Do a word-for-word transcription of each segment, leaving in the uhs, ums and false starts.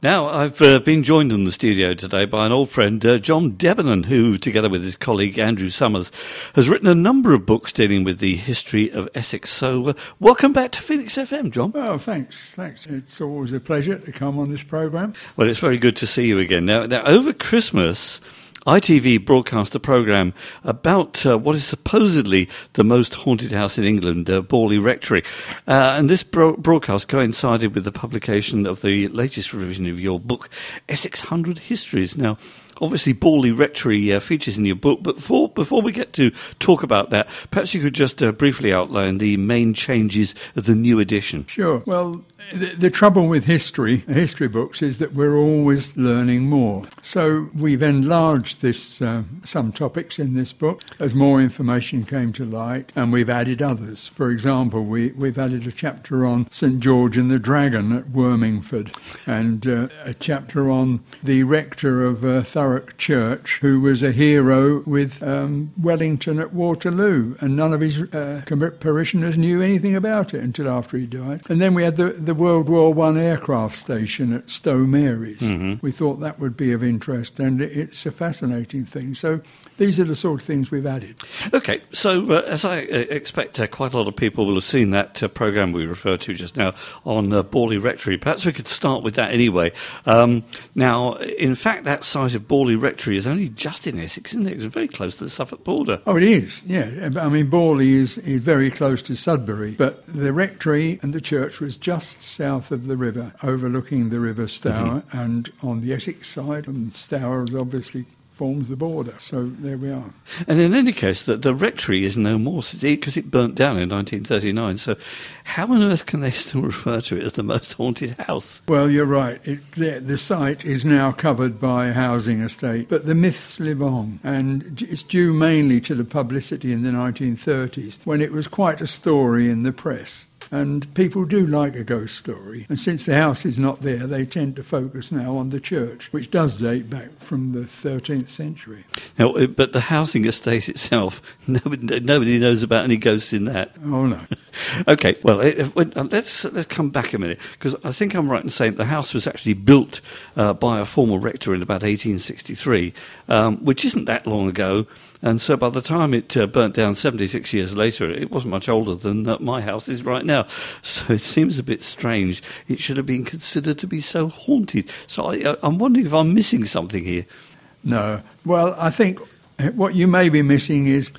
Now, I've uh, been joined in the studio today by an old friend, uh, John Debenham, who, together with his colleague Andrew Summers, has written a number of books dealing with the history of Essex. So, uh, welcome back to Phoenix F M, John. Oh, thanks, thanks. It's always a pleasure to come on this programme. Well, it's very good to see you again. Now, now over Christmas, I T V broadcast a programme about uh, what is supposedly the most haunted house in England, uh, Borley Rectory. Uh, and this bro- broadcast coincided with the publication of the latest revision of your book, Essex one hundred Histories. Now, obviously, Borley Rectory uh, features in your book, but before, before we get to talk about that, perhaps you could just uh, briefly outline the main changes of the new edition. Sure. Well, the, the trouble with history, history books, is that we're always learning more. So we've enlarged this, uh, some topics in this book as more information came to light, and we've added others. For example, we, we've added a chapter on St George and the Dragon at Wormingford, and uh, a chapter on the rector of uh, Thurrock Church, who was a hero with um, Wellington at Waterloo, and none of his uh, parishioners knew anything about it until after he died. And then we had the, the World War One aircraft station at Stowe Mary's. Mm-hmm. We thought that would be of interest, and it's a fascinating thing. So these are the sort of things we've added. OK, so uh, as I uh, expect, uh, quite a lot of people will have seen that uh, programme we referred to just now on uh, Borley Rectory. Perhaps we could start with that anyway. Um, now, in fact, that site of Borley Rectory is only just in Essex, isn't it? It's very close to the Suffolk border. Oh, it is, yeah. I mean, Borley is, is very close to Sudbury, but the rectory and the church was just south of the river, overlooking the River Stour, mm-hmm. and on the Essex side, and Stour is obviously forms the border. So there we are. And in any case, the, the rectory is no more because it burnt down in nineteen thirty-nine. So how on earth can they still refer to it as the most haunted house? Well, you're right. It, the, the site is now covered by a housing estate, but the myths live on. And it's due mainly to the publicity in the nineteen thirties, when it was quite a story in the press. And people do like a ghost story. And since the house is not there, they tend to focus now on the church, which does date back from the thirteenth century. Now, but the housing estate itself, nobody, nobody knows about any ghosts in that. Oh, no. OK, well, if, let's let's come back a minute, because I think I'm right in saying the house was actually built uh, by a former rector in about eighteen sixty-three, um, which isn't that long ago. And so by the time it uh, burnt down seventy-six years later, it wasn't much older than uh, my house is right now. So it seems a bit strange. It should have been considered to be so haunted. So I, I'm wondering if I'm missing something here. No. Well, I think what you may be missing is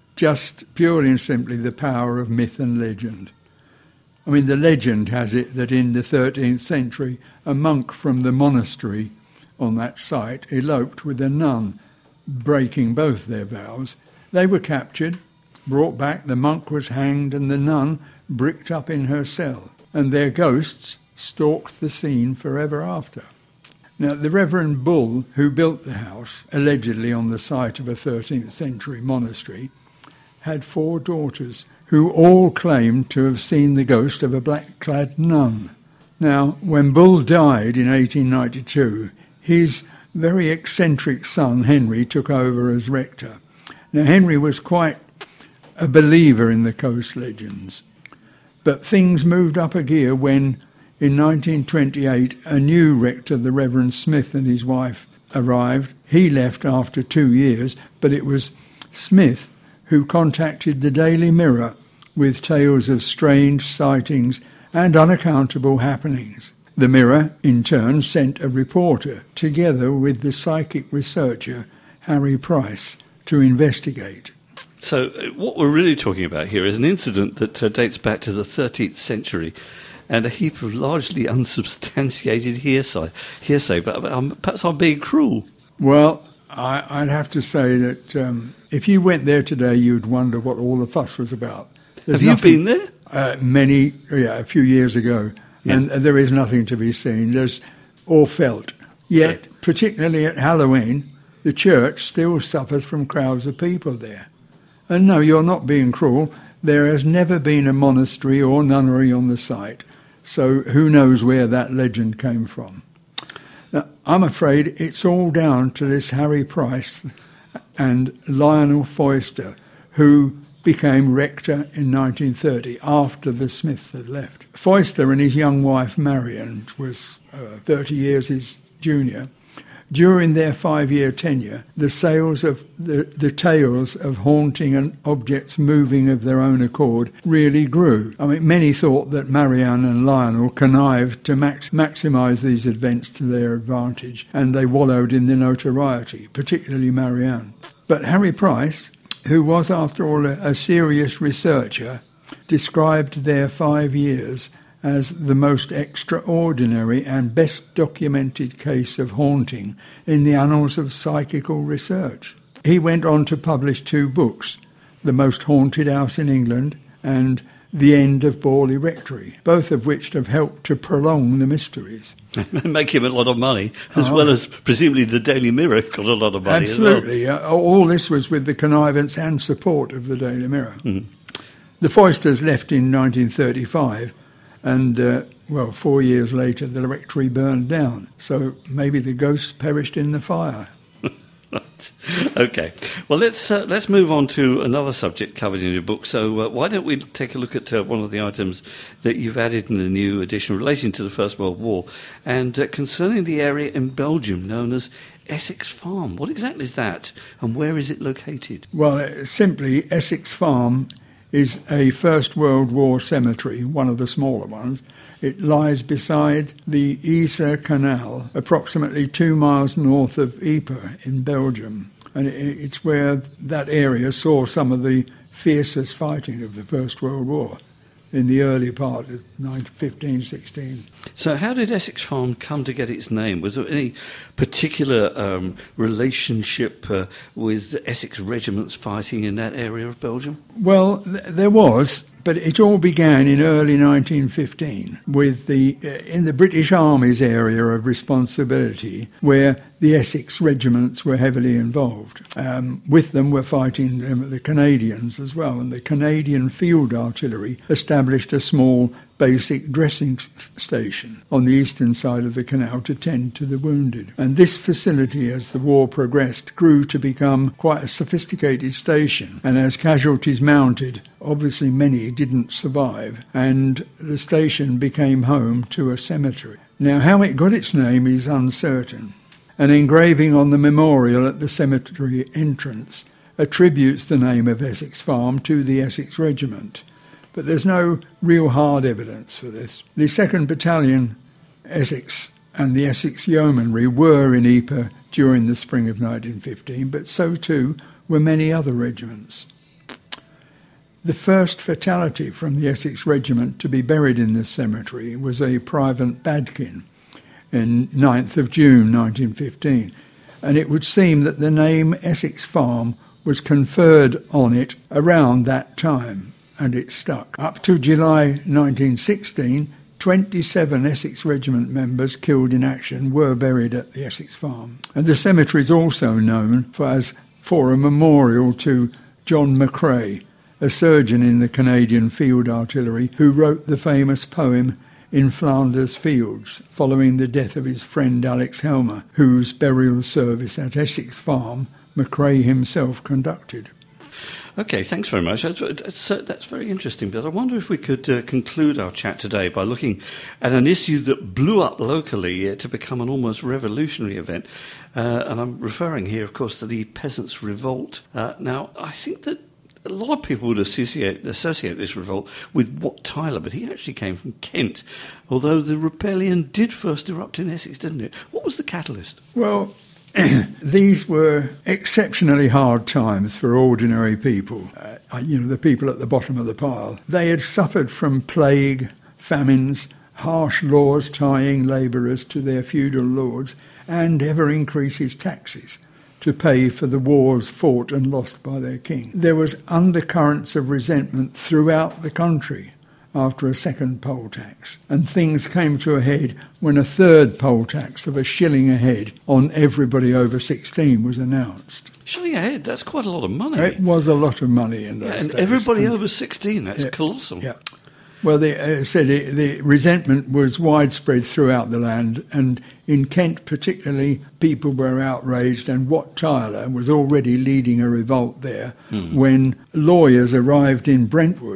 just purely and simply the power of myth and legend. I mean, the legend has it that in the thirteenth century, a monk from the monastery on that site eloped with a nun, breaking both their vows. They were captured, brought back, the monk was hanged, and the nun bricked up in her cell, and their ghosts stalked the scene forever after. Now, the Reverend Bull, who built the house, allegedly on the site of a thirteenth century monastery, had four daughters who all claimed to have seen the ghost of a black-clad nun. Now, when Bull died in eighteen ninety-two, his very eccentric son, Henry, took over as rector. Now, Henry was quite a believer in the ghost legends, but things moved up a gear when, in nineteen twenty-eight, a new rector, the Reverend Smith, and his wife arrived. He left after two years, but it was Smith who contacted the Daily Mirror with tales of strange sightings and unaccountable happenings. The Mirror, in turn, sent a reporter, together with the psychic researcher Harry Price, to investigate. So what we're really talking about here is an incident that uh, dates back to the thirteenth century and a heap of largely unsubstantiated hearsay. hearsay but um, perhaps I'm being cruel. Well, I, I'd have to say that um, if you went there today, you'd wonder what all the fuss was about. There's Have you nothing, been there? Uh, many, yeah, a few years ago. Yeah. And there is nothing to be seen. There's or felt. Yet, sure. Particularly at Halloween, the church still suffers from crowds of people there. And no, you're not being cruel. There has never been a monastery or nunnery on the site. So who knows where that legend came from. Now, I'm afraid it's all down to this Harry Price and Lionel Foyster, who became rector in nineteen thirty, after the Smiths had left. Foyster and his young wife Marion was uh, thirty years his junior. During their five-year tenure, the sales of the, the tales of haunting and objects moving of their own accord really grew. I mean, many thought that Marianne and Lionel connived to max, maximise these events to their advantage, and they wallowed in the notoriety, particularly Marianne. But Harry Price, who was, after all, a, a serious researcher, described their five years as the most extraordinary and best documented case of haunting in the annals of psychical research. He went on to publish two books, The Most Haunted House in England and The End of Borley Rectory, both of which have helped to prolong the mysteries. Make him a lot of money, as Oh. well as presumably the Daily Mirror got a lot of money Absolutely. as well. Uh, all this was with the connivance and support of the Daily Mirror. Mm. The Foysters left in nineteen thirty-five, and, uh, well, four years later, the rectory burned down. So maybe the ghosts perished in the fire. Okay. Well, let's uh, let's move on to another subject covered in your book. So uh, why don't we take a look at uh, one of the items that you've added in the new edition relating to the First World War and uh, concerning the area in Belgium known as Essex Farm. What exactly is that, and where is it located? Well, uh, simply, Essex Farm is a First World War cemetery, one of the smaller ones. It lies beside the Yser Canal, approximately two miles north of Ypres in Belgium. And it, it's where that area saw some of the fiercest fighting of the First World War in the early part of nineteen fifteen sixteen. So how did Essex Farm come to get its name? Was there any particular um, relationship uh, with Essex regiments fighting in that area of Belgium? Well, th- there was, but it all began in early nineteen fifteen with the uh, in the British Army's area of responsibility, where the Essex regiments were heavily involved. Um, with them were fighting um, the Canadians as well, and the Canadian Field Artillery established a small basic dressing s- station on the eastern side of the canal to tend to the wounded. And this facility, as the war progressed, grew to become quite a sophisticated station. And as casualties mounted, obviously many didn't survive, and the station became home to a cemetery. Now, how it got its name is uncertain. An engraving on the memorial at the cemetery entrance attributes the name of Essex Farm to the Essex Regiment, but there's no real hard evidence for this. The second Battalion, Essex, and the Essex Yeomanry were in Ypres during the spring of nineteen fifteen, but so too were many other regiments. The first fatality from the Essex Regiment to be buried in this cemetery was a Private Badkin in ninth of June nineteen fifteen, and it would seem that the name Essex Farm was conferred on it around that time, and it stuck. Up to July nineteen sixteen, twenty-seven Essex Regiment members killed in action were buried at the Essex Farm. And the cemetery is also known for, as for a memorial to John McCrae, a surgeon in the Canadian Field Artillery who wrote the famous poem In Flanders Fields, following the death of his friend Alex Helmer, whose burial service at Essex Farm McCrae himself conducted. Okay, thanks very much. That's, that's, uh, that's very interesting, but I wonder if we could uh, conclude our chat today by looking at an issue that blew up locally uh, to become an almost revolutionary event. Uh, and I'm referring here, of course, to the Peasants' Revolt. Uh, now, I think that a lot of people would associate, associate this revolt with Wat Tyler, but he actually came from Kent, although the rebellion did first erupt in Essex, didn't it? What was the catalyst? Well, these were exceptionally hard times for ordinary people, uh, you know, the people at the bottom of the pile. They had suffered from plague, famines, harsh laws tying labourers to their feudal lords, and ever-increasing taxes to pay for the wars fought and lost by their king. There was undercurrents of resentment throughout the country after a second poll tax, and things came to a head when a third poll tax of a shilling a head on everybody over sixteen was announced. Shilling a head, that's quite a lot of money. It was a lot of money in those yeah, and days. everybody and, over sixteen, that's yeah, colossal. Yeah. Well, they uh, said it, the resentment was widespread throughout the land, and in Kent particularly, people were outraged, and Wat Tyler was already leading a revolt there mm. when lawyers arrived in Brentwood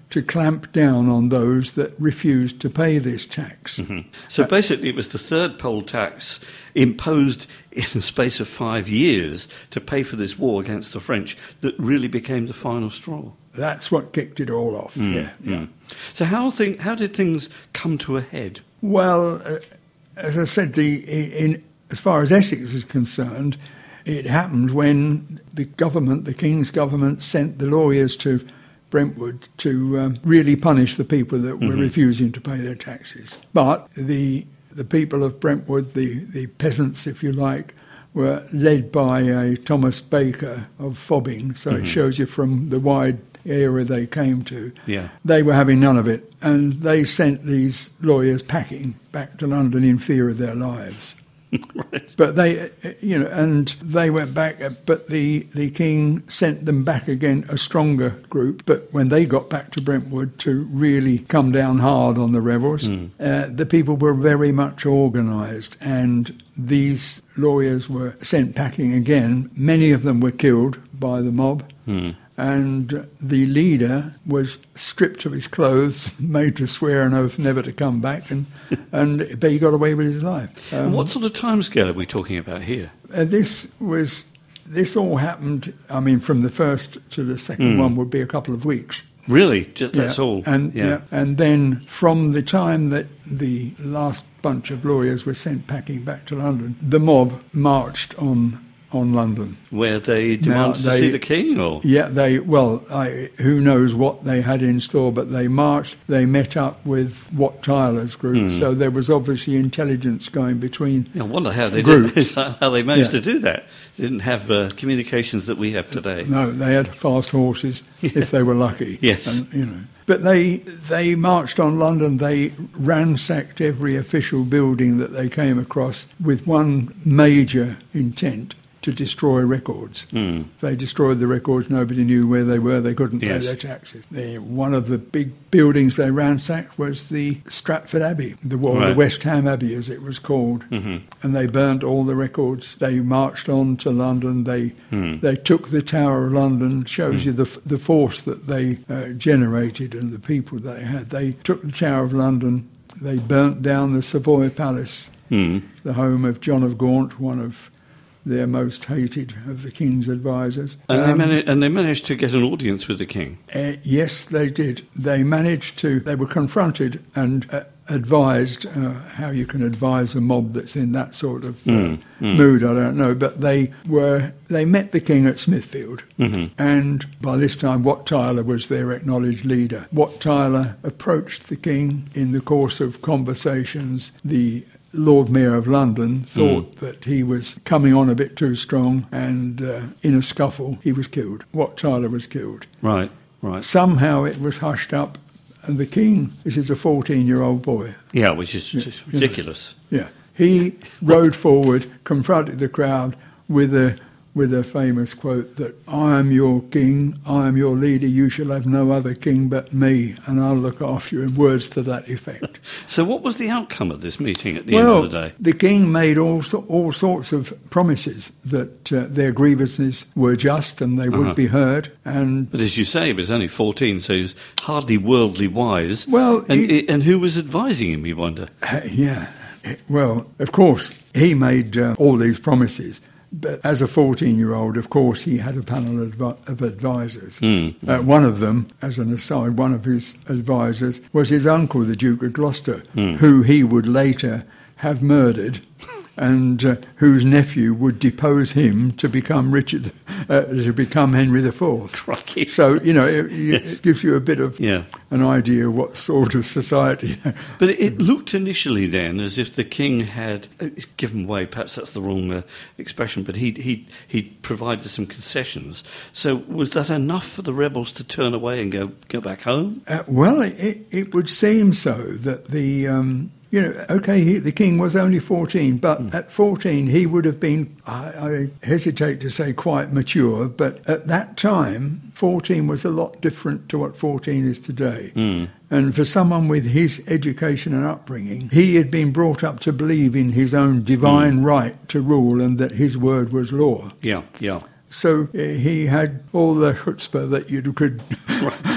to clamp down on those that refused to pay this tax. Mm-hmm. So basically it was the third poll tax imposed in a space of five years to pay for this war against the French that really became the final straw. That's what kicked it all off, Mm, yeah. yeah. mm. So how, thing, how did things come to a head? Well, uh, as I said, the in as far as Essex is concerned, it happened when the government, the King's government, sent the lawyers to Brentwood to um, really punish the people that were Mm-hmm. refusing to pay their taxes. But the the people of Brentwood, the, the peasants, if you like, were led by a Thomas Baker of Fobbing, so Mm-hmm. it shows you from the wide area they came to. Yeah. They were having none of it, and they sent these lawyers packing back to London in fear of their lives. Right. But they, you know, and they went back, but the, the king sent them back again, a stronger group. But when they got back to Brentwood to really come down hard on the rebels, Mm. uh, the people were very much organised, and these lawyers were sent packing again. Many of them were killed by the mob. Mm. And the leader was stripped of his clothes, made to swear an oath never to come back, and, and but he got away with his life. Um, And what sort of timescale are we talking about here? uh, this was this all happened. I mean, from the first to the second Mm. one would be a couple of weeks. Really? Just that's Yeah, all? And yeah. and then from the time that the last bunch of lawyers were sent packing back to London, the mob marched on on London. Where they demanded Now, to they- see the king? Or Yeah, they, well, I, who knows what they had in store, but they marched, they met up with Wat Tyler's group, Hmm. so there was obviously intelligence going between. I wonder how they Groups. did, how they managed Yeah. to do that. They didn't have uh, communications that we have today. No, they had fast horses if they were lucky. Yes. And, you know. But they, they marched on London, they ransacked every official building that they came across with one major intent: to destroy records. Mm. If they destroyed the records, nobody knew where they were, they couldn't Yes. pay their taxes. The, one of the big buildings they ransacked was the Stratford Abbey, the, or the Right. West Ham Abbey as it was called, Mhm. and they burnt all the records. They marched on to London, they Mm. they took the Tower of London, shows you the, f- the force that they uh, generated and the people they had. They took the Tower of London, they burnt down the Savoy Palace, Mm. the home of John of Gaunt, one of their most hated of the king's advisors. And, they Um, mani- and they managed to get an audience with the king. uh, yes, they did. They managed to, they were confronted and uh, advised uh, how you can advise a mob that's in that sort of uh, Mm, mm. mood, I don't know. But they were, they met the king at Smithfield. Mhm. And by this time, Wat Tyler was their acknowledged leader. Wat Tyler approached the king in the course of conversations. The Lord Mayor of London thought that he was coming on a bit too strong, and uh, in a scuffle, he was killed. Wat Tyler was killed. Right, right. Somehow it was hushed up, and the king, this is a fourteen-year-old boy, Yeah, which is just yeah. ridiculous. yeah, he rode forward, confronted the crowd with a with a famous quote that, "I am your king, I am your leader, you shall have no other king but me, and I'll look after you," words to that effect. So what was the outcome of this meeting at the well, end of the day? the king made all, so- all sorts of promises that uh, their grievances were just and they would Uh-huh. be heard, and But as you say, he was only fourteen, so he was hardly worldly wise. Well, and, he- and who was advising him, you wonder? Uh, yeah. Well, of course, he made uh, all these promises. But as a fourteen-year-old, of course, he had a panel of, advi- of advisors. Mm. Uh, one of them, as an aside, one of his advisors was his uncle, the Duke of Gloucester, Mm. who he would later have murdered, and uh, whose nephew would depose him to become Richard, uh, to become Henry the Fourth. Crikey. So, you know, it, it gives you a bit of Yeah. an idea of what sort of society. But it, it looked initially then as if the king had uh, given way, perhaps that's the wrong uh, expression, but he'd, he'd, he'd provided some concessions. So was that enough for the rebels to turn away and go, go back home? Uh, well, it, it would seem so that the, um, you know, okay, he, the king was only fourteen, but Mm. at fourteen he would have been, I, I hesitate to say quite mature, but at that time, fourteen was a lot different to what fourteen is today. Mm. And for someone with his education and upbringing, he had been brought up to believe in his own divine Mm. right to rule and that his word was law. Yeah, yeah. So uh, he had all the chutzpah that you could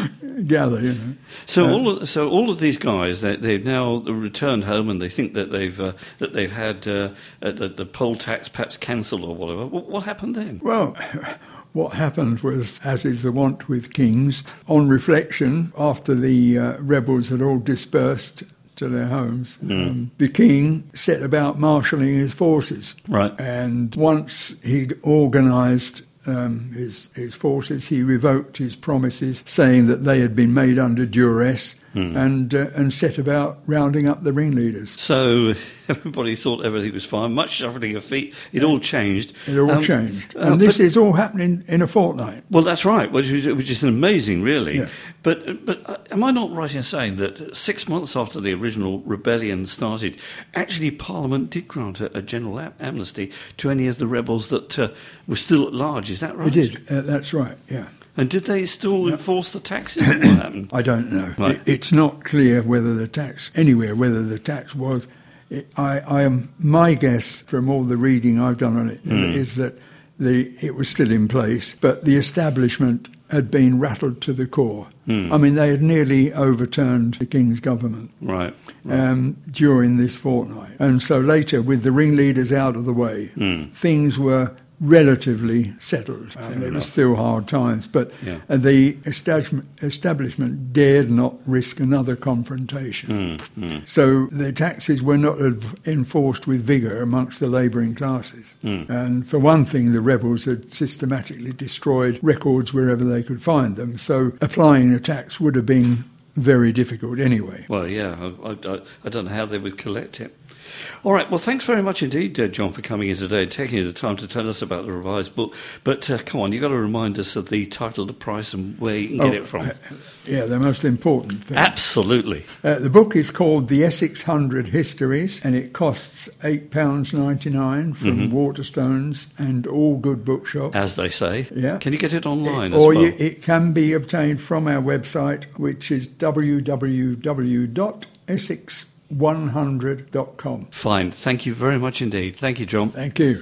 gather, you know. So Uh, all of, so all of these guys, they, they've now returned home, and they think that they've uh, that they've had uh, uh, the, the poll tax perhaps cancelled or whatever. What, what happened then? Well, what happened was, as is the wont with kings, on reflection, after the uh, rebels had all dispersed to their homes, Mm. um, the king set about marshalling his forces. Right. And once he'd organised um, his, his forces, he revoked his promises, saying that they had been made under duress, Mm. and uh, and set about rounding up the ringleaders. So everybody thought everything was fine. Much shuffling of feet. It all changed. It all Um, changed. uh, And this but- is all happening in a fortnight. Well, that's right, which is, which is amazing, really. Yeah. But but uh, am I not right in saying that six months after the original rebellion started, actually Parliament did grant a, a general am- amnesty to any of the rebels that uh, were still at large? Is that right? It did. Uh, that's right, yeah. And did they still Yeah. enforce the taxes? What happened? I don't know. Right. It, it's not clear whether the tax, anywhere, whether the tax was. It, I, I am, my guess from all the reading I've done on it Mm. is that the it was still in place, but the establishment had been rattled to the core. Mm. I mean, they had nearly overturned the king's government Right. right. um, during this fortnight. And so later, with the ringleaders out of the way, Mm. things were relatively settled. Um, there were enough. still hard times, but Yeah. uh, the establishment, establishment dared not risk another confrontation. Mm, mm, So the taxes were not adv- enforced with vigour amongst the labouring classes. Mm. And for one thing, the rebels had systematically destroyed records wherever they could find them, so applying a tax would have been very difficult anyway. Well, yeah, I, I, I don't know how they would collect it. All right, well, thanks very much indeed, uh, John, for coming in today and taking the time to tell us about the revised book. But uh, come on, you've got to remind us of the title, the price, and where you can get Oh, it from. uh, yeah, the most important thing. Absolutely. Uh, the book is called The Essex Hundred Histories, and it costs eight pounds ninety-nine from Mhm. Waterstones and all good bookshops. As they say. Yeah. Can you get it online It- as or well? you, it can be obtained from our website, which is w w w dot essex one hundred dot com. Fine. Thank you very much indeed. Thank you, John. Thank you.